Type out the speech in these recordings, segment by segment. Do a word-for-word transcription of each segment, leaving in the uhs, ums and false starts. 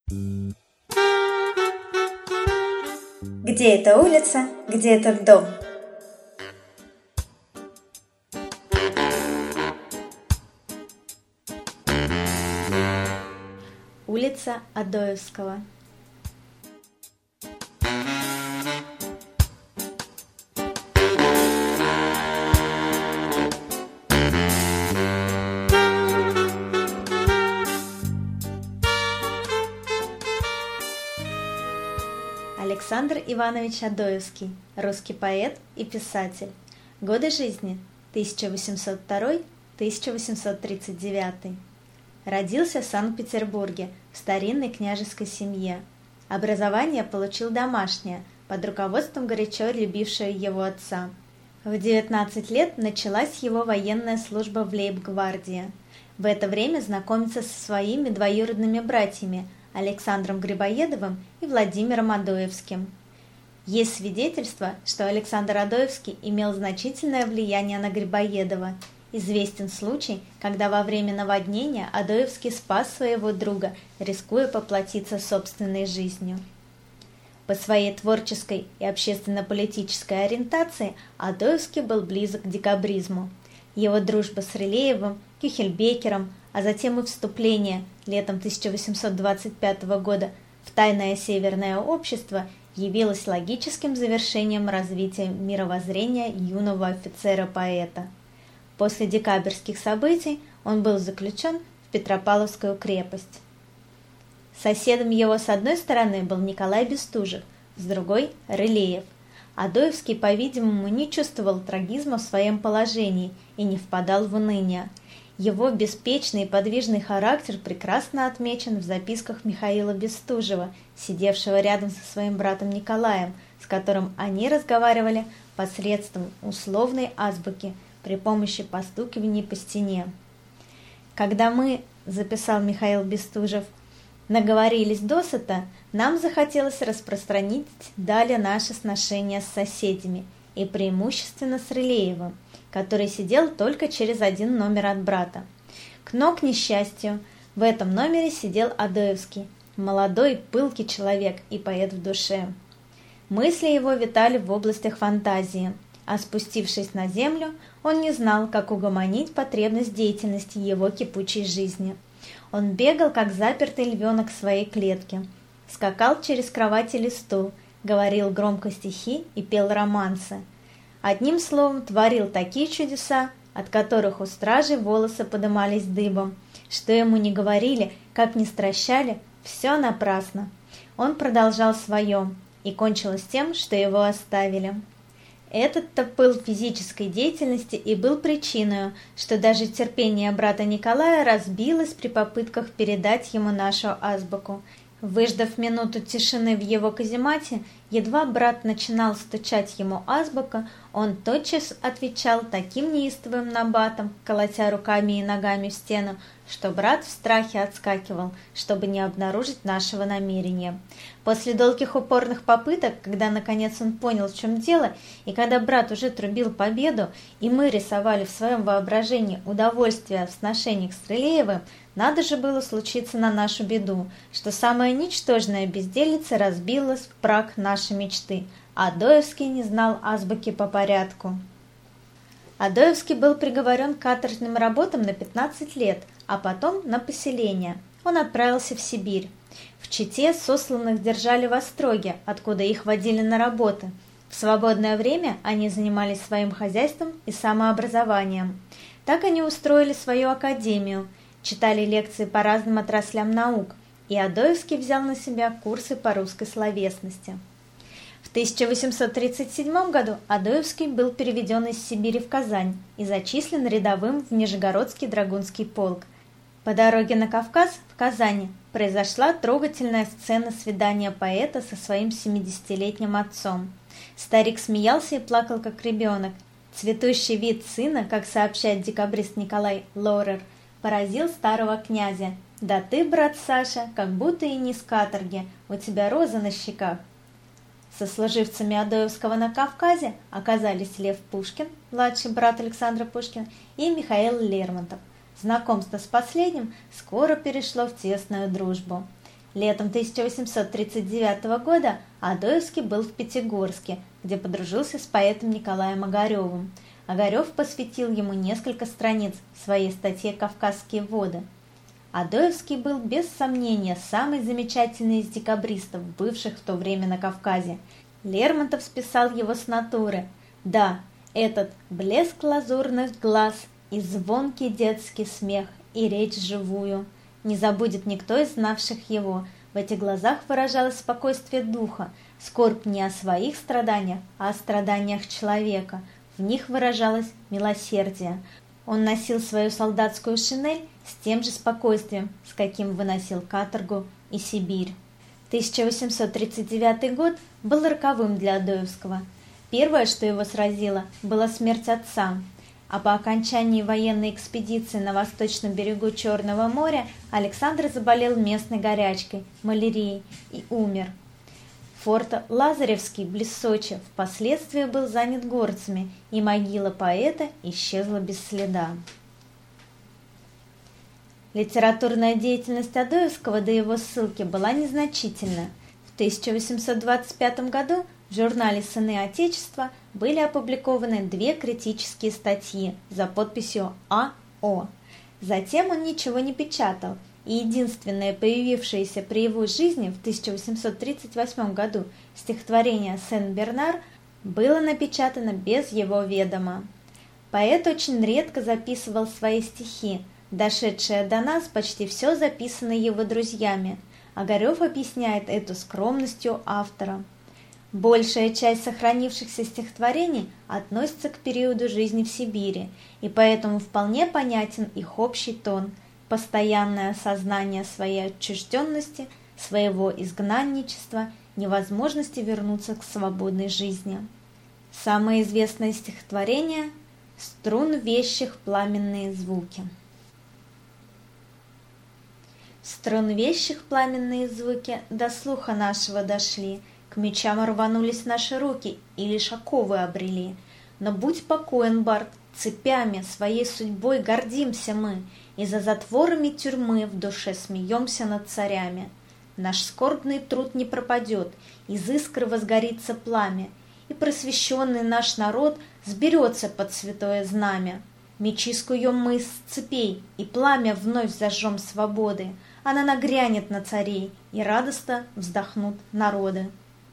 Где эта улица, где этот дом? Улица Адоевского. Александр Иванович Адоевский, русский поэт и писатель. Годы жизни тысяча восемьсот второй — тысяча восемьсот тридцать девятый. Родился в Санкт-Петербурге в старинной княжеской семье. Образование получил домашнее, под руководством горячо любившего его отца. В девятнадцать лет началась его военная служба в лейб-гвардии. В это время знакомится со своими двоюродными братьями Александром Грибоедовым и Владимиром Адоевским. Есть свидетельство, что Александр Адоевский имел значительное влияние на Грибоедова. Известен случай, когда во время наводнения Адоевский спас своего друга, рискуя поплатиться собственной жизнью. По своей творческой и общественно-политической ориентации Адоевский был близок к декабризму. Его дружба с Рылеевым, Кюхельбекером, а затем и вступление летом тысяча восемьсот двадцать пятого года в тайное Северное общество явилось логическим завершением развития мировоззрения юного офицера-поэта. После декабрьских событий он был заключен в Петропавловскую крепость. Соседом его с одной стороны был Николай Бестужев, с другой – Рылеев. Адоевский, по-видимому, не чувствовал трагизма в своем положении и не впадал в уныние. Его беспечный и подвижный характер прекрасно отмечен в записках Михаила Бестужева, сидевшего рядом со своим братом Николаем, с которым они разговаривали посредством условной азбуки при помощи постукивания по стене. «Когда мы, — записал Михаил Бестужев, — наговорились досыта, нам захотелось распространить далее наши сношения с соседями, и преимущественно с Рылеевым, который сидел только через один номер от брата. Но, к несчастью, в этом номере сидел Адоевский, молодой, пылкий человек и поэт в душе. Мысли его витали в областях фантазии, а спустившись на землю, он не знал, как угомонить потребность деятельности его кипучей жизни. Он бегал, как запертый львенок в своей клетке, скакал через кровать или стул, говорил громко стихи и пел романсы. Одним словом, творил такие чудеса, от которых у стражей волосы подымались дыбом. Что ему не говорили, как ни стращали, все напрасно. Он продолжал свое, и кончилось тем, что его оставили. Этот-то пыл физической деятельности и был причиной, что даже терпение брата Николая разбилось при попытках передать ему нашу азбуку. Выждав минуту тишины в его каземате, едва брат начинал стучать ему азбука, он тотчас отвечал таким неистовым набатом, колотя руками и ногами в стену, что брат в страхе отскакивал, чтобы не обнаружить нашего намерения. После долгих упорных попыток, когда наконец он понял, в чем дело, и когда брат уже трубил победу, и мы рисовали в своем воображении удовольствие в сношениях с Рылеевым, надо же было случиться на нашу беду, что самая ничтожная безделица разбилась в прах нашей мечты. Адоевский не знал азбуки по порядку. Адоевский был приговорен к каторжным работам на пятнадцать лет, а потом на поселение. Он отправился в Сибирь. В Чите сосланных держали в Остроге, откуда их водили на работы. В свободное время они занимались своим хозяйством и самообразованием. Так они устроили свою академию, читали лекции по разным отраслям наук, и Адоевский взял на себя курсы по русской словесности. В тысяча восемьсот тридцать седьмом году Адоевский был переведен из Сибири в Казань и зачислен рядовым в Нижегородский драгунский полк. По дороге на Кавказ, в Казани, произошла трогательная сцена свидания поэта со своим семидесятилетним отцом. Старик смеялся и плакал, как ребенок. Цветущий вид сына, как сообщает декабрист Николай Лорер, поразил старого князя. «Да ты, брат Саша, как будто и не с каторги, у тебя роза на щеках». Сослуживцами Адоевского на Кавказе оказались Лев Пушкин, младший брат Александра Пушкина, и Михаил Лермонтов. Знакомство с последним скоро перешло в тесную дружбу. Летом тысяча восемьсот тридцать девятого года Адоевский был в Пятигорске, где подружился с поэтом Николаем Огаревым. Огарев посвятил ему несколько страниц в своей статье «Кавказские воды». Адоевский был, без сомнения, самый замечательный из декабристов, бывших в то время на Кавказе. Лермонтов списал его с натуры. Да, этот блеск лазурных глаз и звонкий детский смех, и речь живую. Не забудет никто из знавших его. В этих глазах выражалось спокойствие духа, скорбь не о своих страданиях, а о страданиях человека. В них выражалось милосердие. Он носил свою солдатскую шинель с тем же спокойствием, с каким выносил каторгу и Сибирь. тысяча восемьсот тридцать девятый год был роковым для Адоевского. Первое, что его сразило, была смерть отца. А по окончании военной экспедиции на восточном берегу Черного моря Александр заболел местной горячкой, малярией и умер. Форт Лазаревский близ Сочи впоследствии был занят горцами, и могила поэта исчезла без следа. Литературная деятельность Адоевского до его ссылки была незначительна. В тысяча восемьсот двадцать пятом году в журнале «Сыны Отечества» были опубликованы две критические статьи за подписью А О Затем он ничего не печатал, и единственное появившееся при его жизни в тысяча восемьсот тридцать восьмом году стихотворение «Сен-Бернар» было напечатано без его ведома. Поэт очень редко записывал свои стихи. Дошедшее до нас почти все записано его друзьями. Огарев объясняет эту скромностью автора. Большая часть сохранившихся стихотворений относится к периоду жизни в Сибири, и поэтому вполне понятен их общий тон, постоянное сознание своей отчужденности, своего изгнанничества, невозможности вернуться к свободной жизни. Самое известное стихотворение «Струн вещих пламенные звуки». Струн вещих пламенные звуки до слуха нашего дошли, к мечам рванулись наши руки и лишь оковы обрели. Но будь покоен, бард, цепями своей судьбой гордимся мы, и за затворами тюрьмы в душе смеемся над царями. Наш скорбный труд не пропадет, из искры возгорится пламя, и просвещенный наш народ сберется под святое знамя. Мечи скуем мы из цепей, и пламя вновь зажжем свободы. Она нагрянет на царей, и радостно вздохнут народы.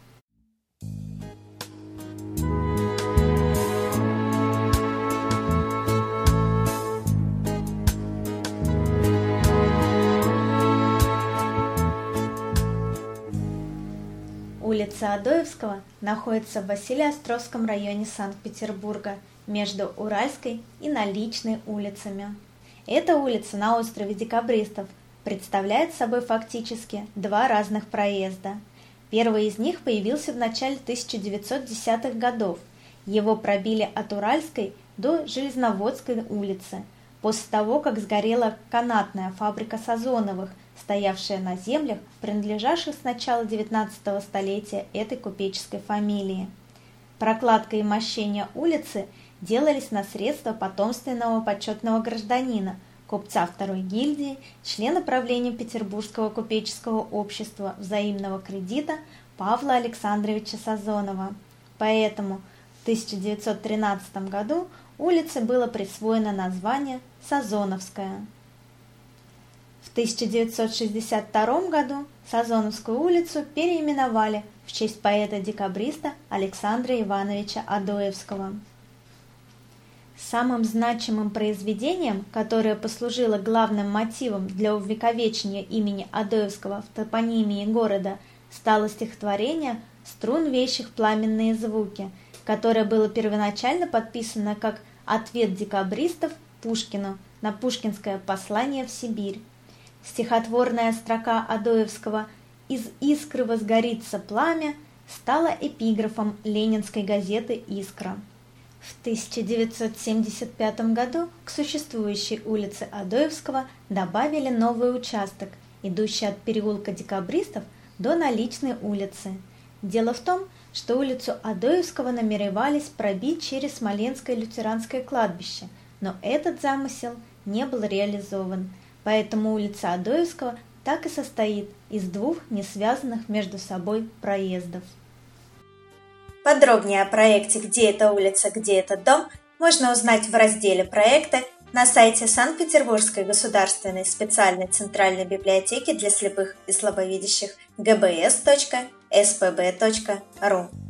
Улица Адоевского находится в Василеостровском районе Санкт-Петербурга, между Уральской и Наличной улицами. Эта улица на острове Декабристов представляет собой фактически два разных проезда. Первый из них появился в начале тысяча девятьсот десятых годов. Его пробили от Уральской до Железноводской улицы, после того, как сгорела канатная фабрика Сазоновых, стоявшая на землях, принадлежавших с начала девятнадцатого столетия этой купеческой фамилии. Прокладка и мощение улицы делались на средства потомственного почетного гражданина, купца второй гильдии, члена правления Петербургского купеческого общества взаимного кредита Павла Александровича Сазонова. Поэтому в тысяча девятьсот тринадцатом году улице было присвоено название Сазоновская. В тысяча девятьсот шестьдесят втором году Сазоновскую улицу переименовали в честь поэта-декабриста Александра Ивановича Адоевского. Самым значимым произведением, которое послужило главным мотивом для увековечения имени Адоевского в топонимии города, стало стихотворение «Струн вещих пламенные звуки», которое было первоначально подписано как ответ декабристов Пушкину на пушкинское послание в Сибирь. Стихотворная строка Адоевского «Из искры возгорится пламя» стала эпиграфом ленинской газеты «Искра». В тысяча девятьсот семьдесят пятом году к существующей улице Адоевского добавили новый участок, идущий от переулка Декабристов до Наличной улицы. Дело в том, что улицу Адоевского намеревались пробить через Смоленское лютеранское кладбище, но этот замысел не был реализован, поэтому улица Адоевского так и состоит из двух несвязанных между собой проездов. Подробнее о проекте «Где эта улица, где этот дом» можно узнать в разделе «Проекты» на сайте Санкт-Петербургской государственной специальной центральной библиотеки для слепых и слабовидящих гэ бэ эс точка эс пэ бэ точка ру.